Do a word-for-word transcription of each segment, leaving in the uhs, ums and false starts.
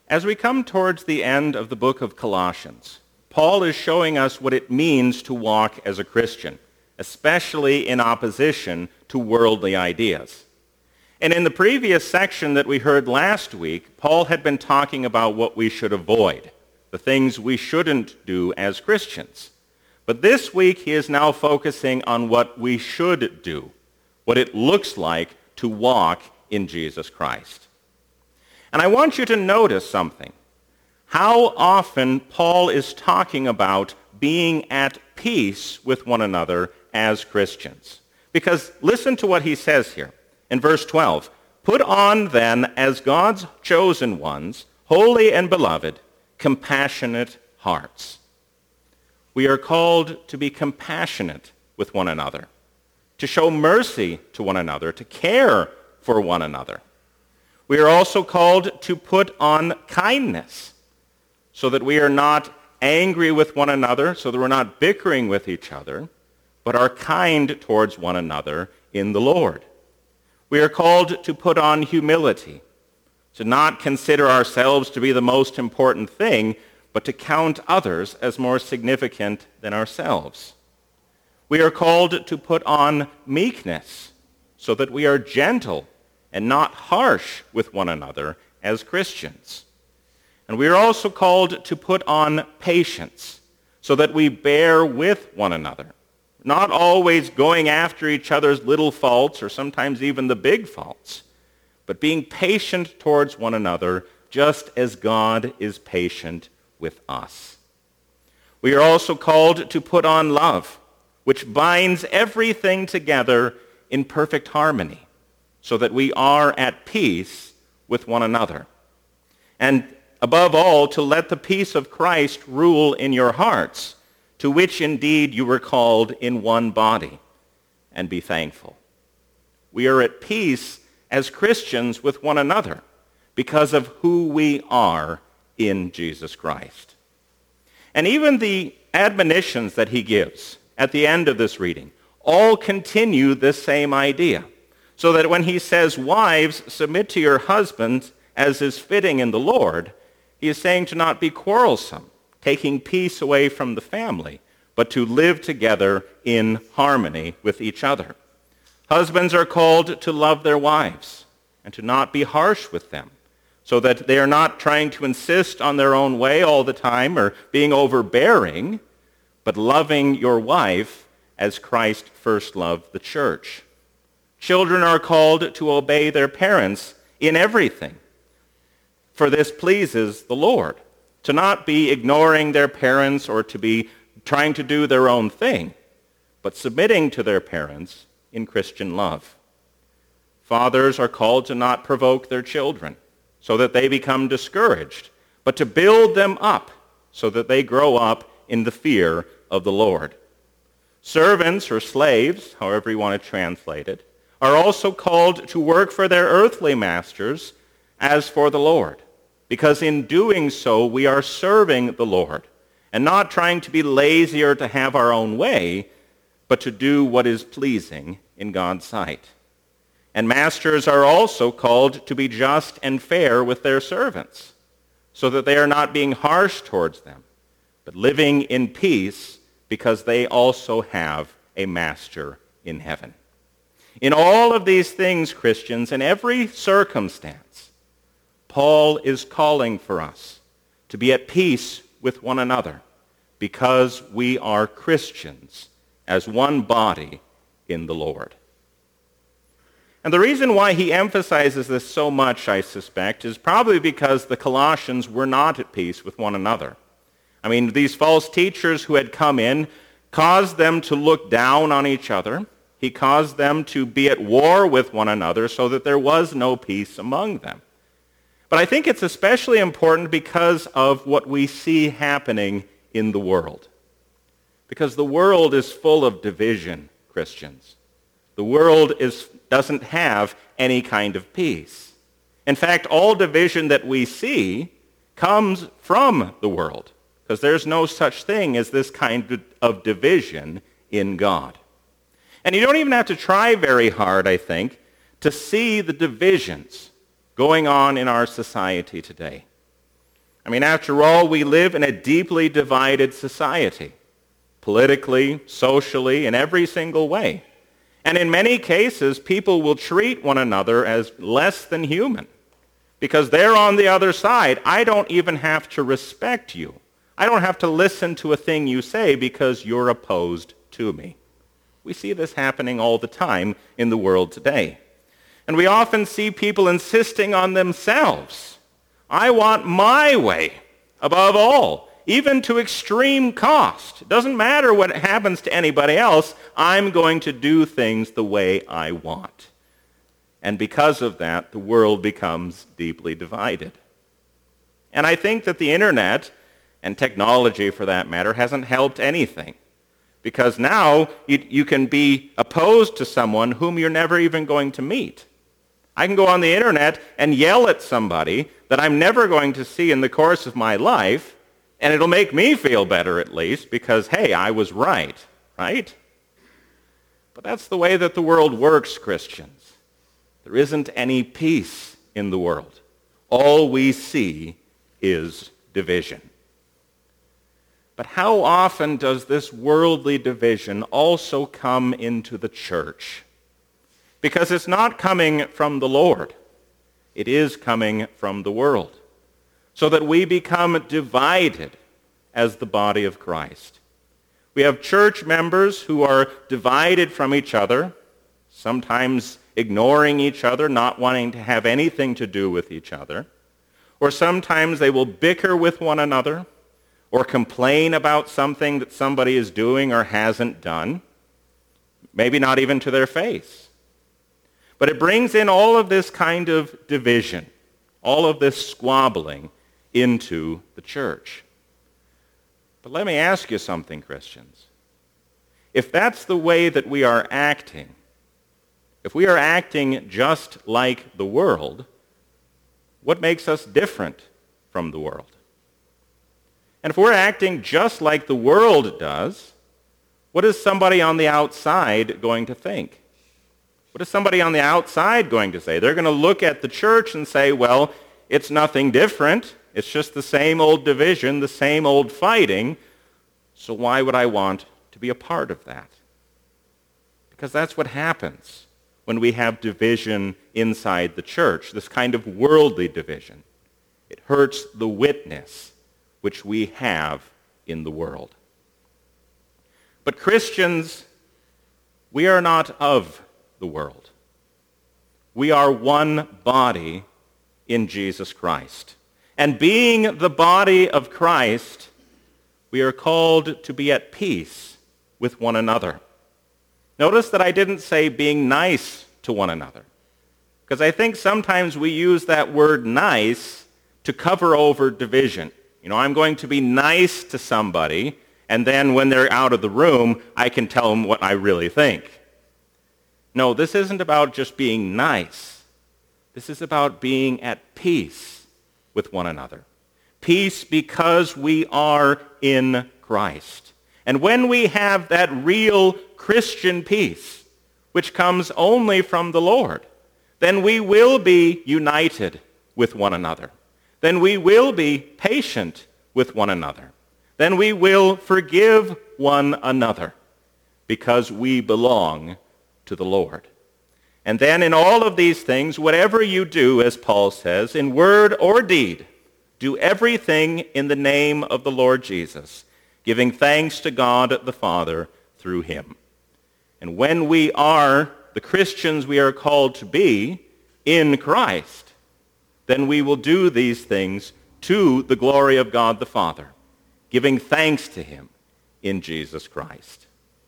As we come towards the end of the book of Colossians, Paul is showing us what it means to walk as a Christian, especially in opposition to worldly ideas. And in the previous section that we heard last week, Paul had been talking about what we should avoid, the things we shouldn't do as Christians. But this week he is now focusing on what we should do, what it looks like to walk in Jesus Christ. And I want you to notice something. How often Paul is talking about being at peace with one another as Christians. Because listen to what he says here in verse twelve. Put on then as God's chosen ones, holy and beloved, compassionate hearts. We are called to be compassionate with one another, to show mercy to one another, to care for one another. We are also called to put on kindness, so that we are not angry with one another, so that we're not bickering with each other, but are kind towards one another in the Lord. We are called to put on humility, to not consider ourselves to be the most important thing, but to count others as more significant than ourselves. We are called to put on meekness, so that we are gentle and not harsh with one another as Christians. And we are also called to put on patience, so that we bear with one another, not always going after each other's little faults or sometimes even the big faults, but being patient towards one another just as God is patient with us. We are also called to put on love, which binds everything together in perfect harmony, so that we are at peace with one another. And above all, to let the peace of Christ rule in your hearts, to which indeed you were called in one body, and be thankful. We are at peace as Christians with one another because of who we are in Jesus Christ. And even the admonitions that he gives at the end of this reading all continue this same idea. So that when he says, wives, submit to your husbands as is fitting in the Lord, he is saying to not be quarrelsome, taking peace away from the family, but to live together in harmony with each other. Husbands are called to love their wives and to not be harsh with them, so that they are not trying to insist on their own way all the time or being overbearing, but loving your wife as Christ first loved the church. Children are called to obey their parents in everything, for this pleases the Lord, to not be ignoring their parents or to be trying to do their own thing, but submitting to their parents in Christian love. Fathers are called to not provoke their children so that they become discouraged, but to build them up so that they grow up in the fear of the Lord. Servants or slaves, however you want to translate it, are also called to work for their earthly masters as for the Lord, because in doing so we are serving the Lord and not trying to be lazy or to have our own way, but to do what is pleasing in God's sight. And masters are also called to be just and fair with their servants, so that they are not being harsh towards them, but living in peace because they also have a master in heaven. In all of these things, Christians, in every circumstance, Paul is calling for us to be at peace with one another because we are Christians as one body in the Lord. And the reason why he emphasizes this so much, I suspect, is probably because the Colossians were not at peace with one another. I mean, these false teachers who had come in caused them to look down on each other. He caused them to be at war with one another so that there was no peace among them. But I think it's especially important because of what we see happening in the world. Because the world is full of division, Christians. The world is, doesn't have any kind of peace. In fact, all division that we see comes from the world, because there's no such thing as this kind of division in God. And you don't even have to try very hard, I think, to see the divisions going on in our society today. I mean, after all, we live in a deeply divided society, politically, socially, in every single way. And in many cases, people will treat one another as less than human because they're on the other side. I don't even have to respect you. I don't have to listen to a thing you say because you're opposed to me. We see this happening all the time in the world today. And we often see people insisting on themselves. I want my way above all, even to extreme cost. It doesn't matter what happens to anybody else. I'm going to do things the way I want. And because of that, the world becomes deeply divided. And I think that the internet, and technology for that matter, hasn't helped anything. Because now you, you can be opposed to someone whom you're never even going to meet. I can go on the internet and yell at somebody that I'm never going to see in the course of my life, and it'll make me feel better at least because, hey, I was right, right? But that's the way that the world works, Christians. There isn't any peace in the world. All we see is division. But how often does this worldly division also come into the church? Because it's not coming from the Lord. It is coming from the world. So that we become divided as the body of Christ. We have church members who are divided from each other, sometimes ignoring each other, not wanting to have anything to do with each other. Or sometimes they will bicker with one another or complain about something that somebody is doing or hasn't done, maybe not even to their face. But it brings in all of this kind of division, all of this squabbling into the church. But let me ask you something, Christians. If that's the way that we are acting, if we are acting just like the world, what makes us different from the world? And if we're acting just like the world does, what is somebody on the outside going to think? What is somebody on the outside going to say? They're going to look at the church and say, well, it's nothing different. It's just the same old division, the same old fighting. So why would I want to be a part of that? Because that's what happens when we have division inside the church, this kind of worldly division. It hurts the witness which we have in the world. But Christians, we are not of the world. We are one body in Jesus Christ. And being the body of Christ, we are called to be at peace with one another. Notice that I didn't say being nice to one another, because I think sometimes we use that word nice to cover over division. You know, I'm going to be nice to somebody, and then when they're out of the room, I can tell them what I really think. No, this isn't about just being nice. This is about being at peace with one another. Peace because we are in Christ. And when we have that real Christian peace, which comes only from the Lord, then we will be united with one another. Then we will be patient with one another. Then we will forgive one another because we belong to the Lord. And then in all of these things, whatever you do, as Paul says, in word or deed, do everything in the name of the Lord Jesus, giving thanks to God the Father through him. And when we are the Christians we are called to be in Christ, then we will do these things to the glory of God the Father, giving thanks to him in Jesus Christ.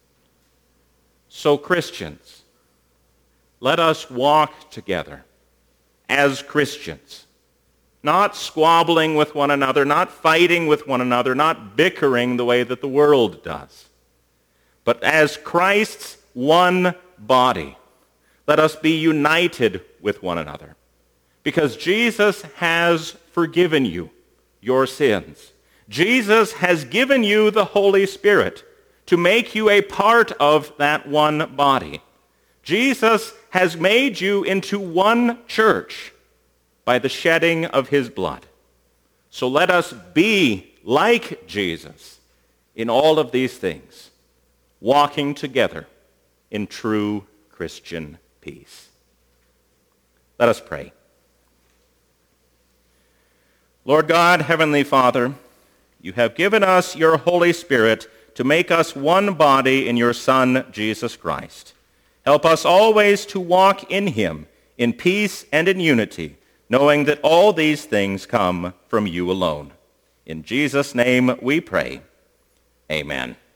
So Christians, let us walk together as Christians, not squabbling with one another, not fighting with one another, not bickering the way that the world does, but as Christ's one body. Let us be united with one another, because Jesus has forgiven you your sins. Jesus has given you the Holy Spirit to make you a part of that one body. Jesus has made you into one church by the shedding of his blood. So let us be like Jesus in all of these things, walking together in true Christian peace. Let us pray. Lord God, Heavenly Father, you have given us your Holy Spirit to make us one body in your Son, Jesus Christ. Help us always to walk in him in peace and in unity, knowing that all these things come from you alone. In Jesus' name we pray. Amen.